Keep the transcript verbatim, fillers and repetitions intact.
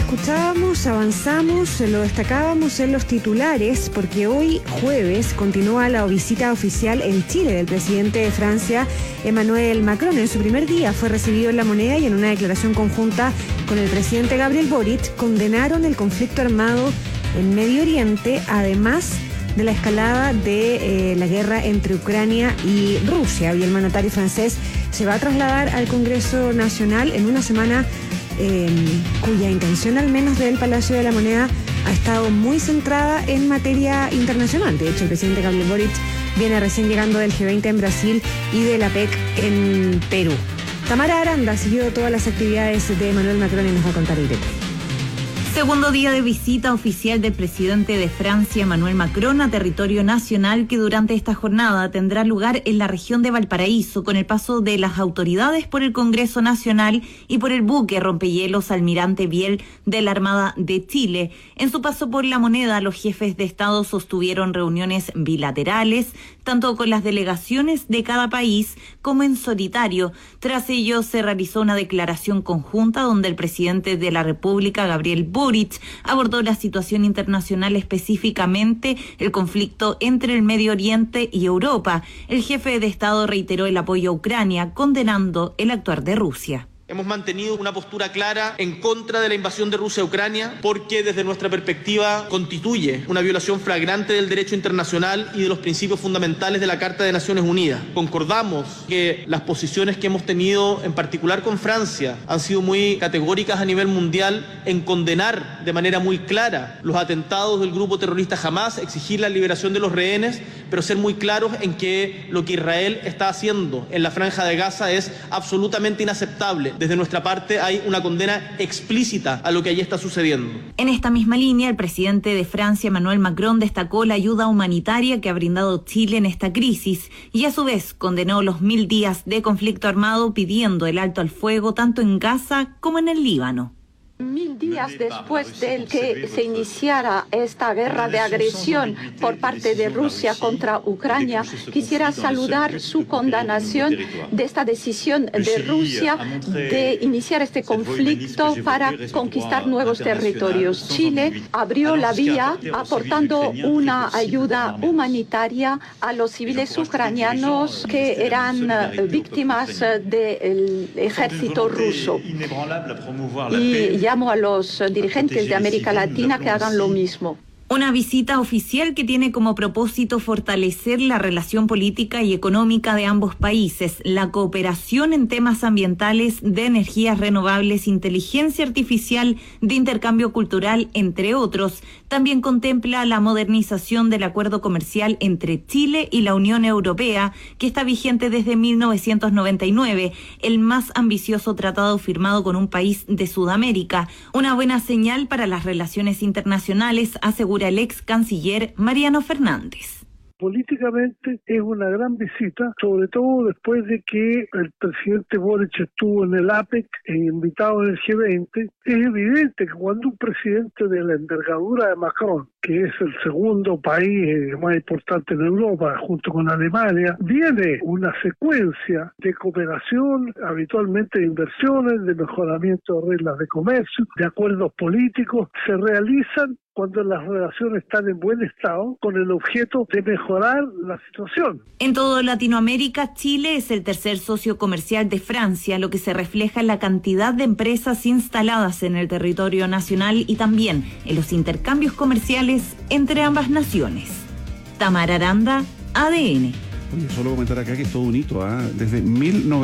escuchábamos, avanzamos, lo destacábamos en los titulares, porque hoy jueves continúa la visita oficial en Chile del presidente de Francia, Emmanuel Macron. En su primer día fue recibido en La Moneda y en una declaración conjunta con el presidente Gabriel Boric condenaron el conflicto armado en Medio Oriente, además de la escalada de eh, la guerra entre Ucrania y Rusia. Y el mandatario francés se va a trasladar al Congreso Nacional en una semana eh, cuya intención, al menos del Palacio de la Moneda, ha estado muy centrada en materia internacional. De hecho, el presidente Gabriel Boric viene recién llegando del G veinte en Brasil y de la P E C en Perú. Tamara Aranda siguió todas las actividades de Emmanuel Macron y nos va a contar el detalle. Segundo día de visita oficial del presidente de Francia, Emmanuel Macron, a territorio nacional, que durante esta jornada tendrá lugar en la región de Valparaíso, con el paso de las autoridades por el Congreso Nacional y por el buque rompehielos Almirante Biel de la Armada de Chile. En su paso por La Moneda, los jefes de Estado sostuvieron reuniones bilaterales, tanto con las delegaciones de cada país como en solitario. Tras ello, se realizó una declaración conjunta donde el presidente de la República, Gabriel Boric, abordó la situación internacional, específicamente el conflicto entre el Medio Oriente y Europa. El jefe de Estado reiteró el apoyo a Ucrania, condenando el actuar de Rusia. Hemos mantenido una postura clara en contra de la invasión de Rusia a Ucrania, porque desde nuestra perspectiva constituye una violación flagrante del derecho internacional y de los principios fundamentales de la Carta de Naciones Unidas. Concordamos que las posiciones que hemos tenido, en particular con Francia, han sido muy categóricas a nivel mundial en condenar de manera muy clara los atentados del grupo terrorista Hamás, exigir la liberación de los rehenes, pero ser muy claros en que lo que Israel está haciendo en la Franja de Gaza es absolutamente inaceptable. Desde nuestra parte hay una condena explícita a lo que allí está sucediendo. En esta misma línea, el presidente de Francia, Emmanuel Macron, destacó la ayuda humanitaria que ha brindado Chile en esta crisis y a su vez condenó los mil días de conflicto armado, pidiendo el alto al fuego tanto en Gaza como en el Líbano. Mil días después de que se iniciara esta guerra de agresión por parte de Rusia contra Ucrania, quisiera saludar su condenación de esta decisión de Rusia de iniciar este conflicto para conquistar nuevos territorios. Chile abrió la vía aportando una ayuda humanitaria a los civiles ucranianos que eran víctimas del ejército ruso. Y llamo a los dirigentes de América Latina que hagan lo mismo. Una visita oficial que tiene como propósito fortalecer la relación política y económica de ambos países, la cooperación en temas ambientales, de energías renovables, inteligencia artificial, de intercambio cultural, entre otros. También contempla la modernización del acuerdo comercial entre Chile y la Unión Europea, que está vigente desde mil novecientos noventa y nueve, el más ambicioso tratado firmado con un país de Sudamérica. Una buena señal para las relaciones internacionales, asegura el ex canciller Mariano Fernández. Políticamente es una gran visita, sobre todo después de que el presidente Boric estuvo en el A P E C e invitado en el G veinte. Es evidente que cuando un presidente de la envergadura de Macron, que es el segundo país más importante en Europa, junto con Alemania, viene una secuencia de cooperación, habitualmente de inversiones, de mejoramiento de reglas de comercio, de acuerdos políticos, se realizan cuando las relaciones están en buen estado, con el objeto de mejorar la situación. En todo Latinoamérica, Chile es el tercer socio comercial de Francia, lo que se refleja en la cantidad de empresas instaladas en el territorio nacional y también en los intercambios comerciales entre ambas naciones. Tamara Aranda, A D N. Oye, solo comentar acá que es todo un hito, ¿eh? Desde mil novecientos